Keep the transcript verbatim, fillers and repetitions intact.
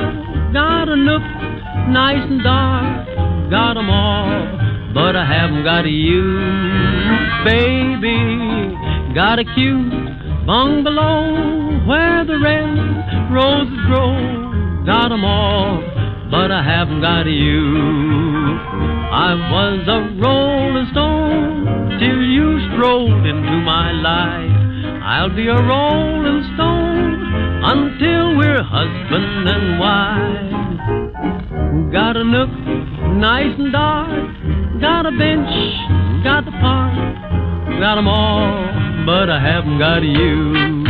got a nook, nice and dark, got 'em all, but I haven't got you, baby. Got a cute bungalow where the red roses grow, got 'em all, but I haven't got you. I was a rolling stone till you strolled into my life. I'll be a rolling stone until we're husband and wife. Got a nook, nice and dark, got a bench, got the park, got 'em all, but I haven't got you.